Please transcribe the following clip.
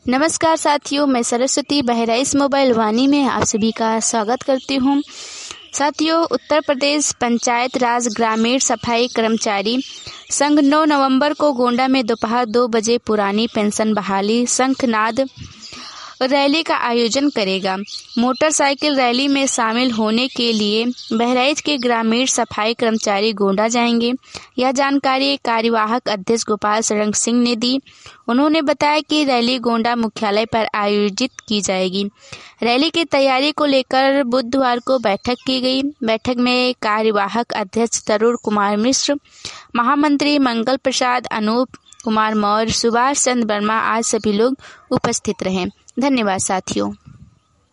नमस्कार साथियों, मैं सरस्वती बहराइच मोबाइल वाणी में आप सभी का स्वागत करती हूँ। साथियों, उत्तर प्रदेश पंचायत राज ग्रामीण सफाई कर्मचारी संघ 9 नवंबर को गोंडा में दोपहर 2 बजे पुरानी पेंशन बहाली शंखनाद रैली का आयोजन करेगा। मोटरसाइकिल रैली में शामिल होने के लिए बहराइच के ग्रामीण सफाई कर्मचारी गोंडा जाएंगे। यह जानकारी कार्यवाहक अध्यक्ष गोपाल शरण सिंह ने दी। उन्होंने बताया कि रैली गोंडा मुख्यालय पर आयोजित की जाएगी। रैली की तैयारी को लेकर बुधवार को बैठक की गई। बैठक में कार्यवाहक अध्यक्ष तरुण कुमार मिश्र, महामंत्री मंगल प्रसाद, अनूप कुमार मौर्य, सुभाष चंद्र वर्मा आज सभी लोग उपस्थित रहे। धन्यवाद साथियों।